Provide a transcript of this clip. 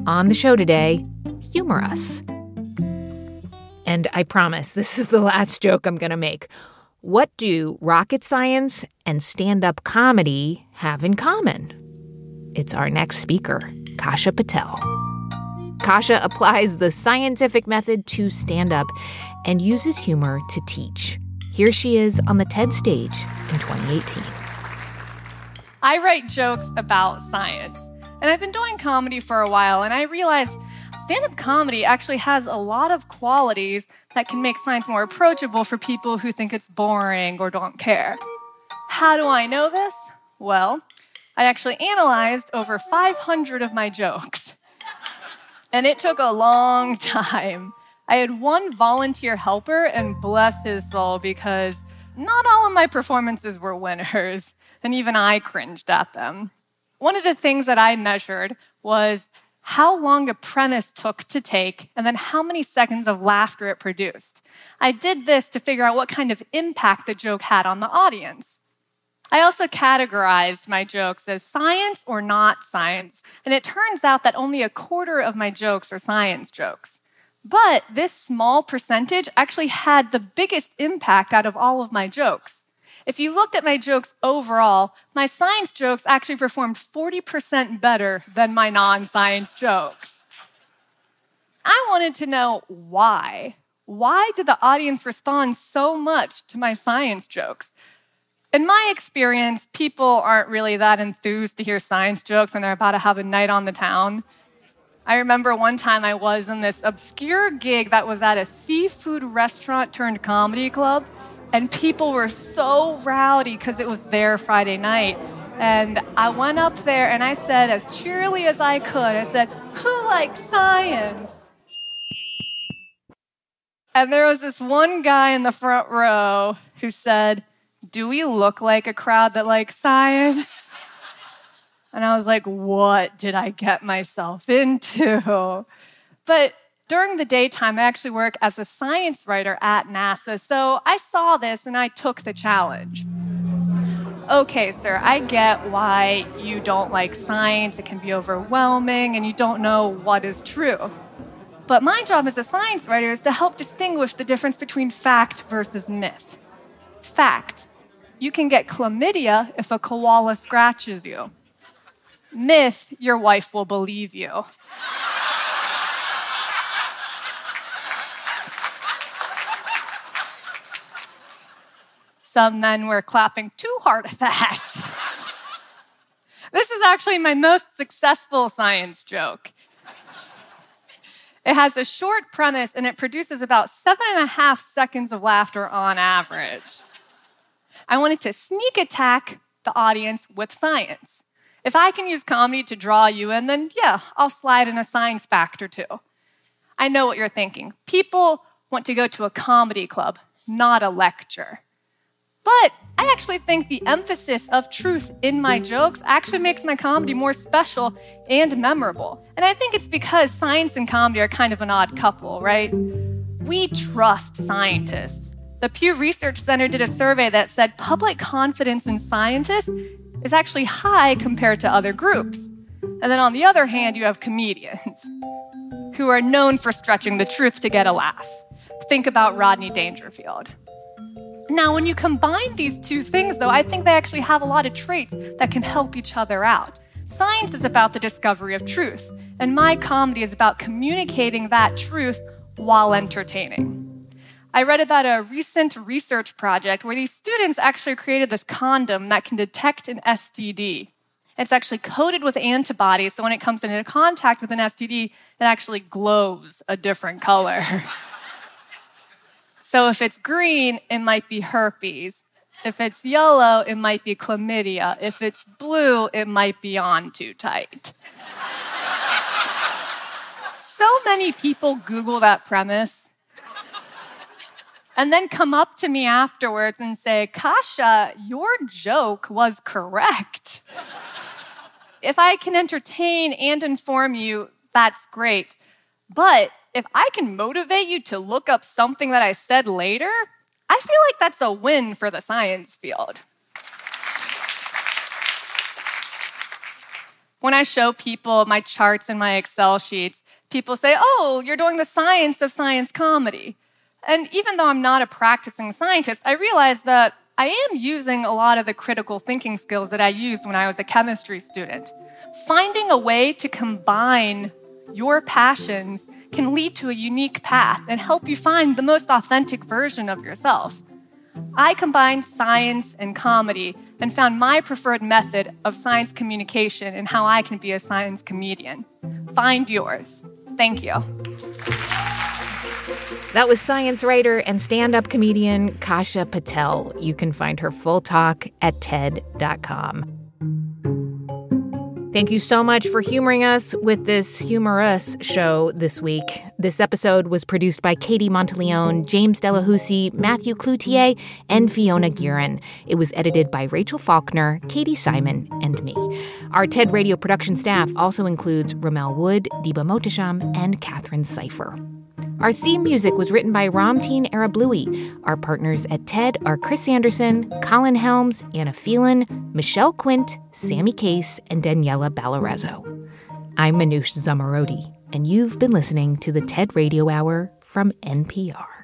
On the show today, humor us. And I promise, this is the last joke I'm going to make. What do rocket science and stand-up comedy have in common? It's our next speaker, Kasha Patel. Kasha applies the scientific method to stand-up and uses humor to teach. Here she is on the TED stage in 2018. I write jokes about science, and I've been doing comedy for a while, and I realized stand-up comedy actually has a lot of qualities that can make science more approachable for people who think it's boring or don't care. How do I know this? Well, I actually analyzed over 500 of my jokes. And it took a long time. I had one volunteer helper, and bless his soul, because not all of my performances were winners, and even I cringed at them. One of the things that I measured was how long a premise took to take, and then how many seconds of laughter it produced. I did this to figure out what kind of impact the joke had on the audience. I also categorized my jokes as science or not science, and it turns out that only a quarter of my jokes are science jokes. But this small percentage actually had the biggest impact out of all of my jokes. If you looked at my jokes overall, my science jokes actually performed 40% better than my non-science jokes. I wanted to know why. Why did the audience respond so much to my science jokes? In my experience, people aren't really that enthused to hear science jokes when they're about to have a night on the town. I remember one time I was in this obscure gig that was at a seafood restaurant turned comedy club, and people were so rowdy because it was their Friday night. And I went up there and I said, as cheerily as I could, I said, "Who likes science?" And there was this one guy in the front row who said, "Do we look like a crowd that likes science?" And I was like, what did I get myself into? But during the daytime, I actually work as a science writer at NASA, so I saw this and I took the challenge. Okay, sir, I get why you don't like science. It can be overwhelming and you don't know what is true. But my job as a science writer is to help distinguish the difference between fact versus myth. Fact: you can get chlamydia if a koala scratches you. Myth: your wife will believe you. Some men were clapping too hard at that. This is actually my most successful science joke. It has a short premise and it produces about 7.5 seconds of laughter on average. I wanted to sneak attack the audience with science. If I can use comedy to draw you in, then yeah, I'll slide in a science fact or two. I know what you're thinking. People want to go to a comedy club, not a lecture. But I actually think the emphasis of truth in my jokes actually makes my comedy more special and memorable. And I think it's because science and comedy are kind of an odd couple, right? We trust scientists. The Pew Research Center did a survey that said public confidence in scientists is actually high compared to other groups. And then on the other hand, you have comedians who are known for stretching the truth to get a laugh. Think about Rodney Dangerfield. Now, when you combine these two things, though, I think they actually have a lot of traits that can help each other out. Science is about the discovery of truth, and my comedy is about communicating that truth while entertaining. I read about a recent research project where these students actually created this condom that can detect an STD. It's actually coated with antibodies, so when it comes into contact with an STD, it actually glows a different color. So if it's green, it might be herpes. If it's yellow, it might be chlamydia. If it's blue, it might be on too tight. So many people Google that premise and then come up to me afterwards and say, "Kasha, your joke was correct." If I can entertain and inform you, that's great. But if I can motivate you to look up something that I said later, I feel like that's a win for the science field. When I show people my charts and my Excel sheets, people say, oh, you're doing the science of science comedy. And even though I'm not a practicing scientist, I realize that I am using a lot of the critical thinking skills that I used when I was a chemistry student. Finding a way to combine your passions can lead to a unique path and help you find the most authentic version of yourself. I combined science and comedy and found my preferred method of science communication and how I can be a science comedian. Find yours. Thank you. That was science writer and stand-up comedian Kasha Patel. You can find her full talk at TED.com. Thank you so much for humoring us with this humorous show this week. This episode was produced by Katie Monteleone, James Delahousie, Matthew Cloutier, and Fiona Guerin. It was edited by Rachel Faulkner, Katie Simon, and me. Our TED Radio production staff also includes Ramel Wood, Diba Mohtasham, and Catherine Cipher. Our theme music was written by Ramteen Arablouei. Our partners at TED are Chris Anderson, Colin Helms, Anna Phelan, Michelle Quint, Sammy Case, and Daniela Ballarezo. I'm Manoush Zomorodi, and you've been listening to the TED Radio Hour from NPR.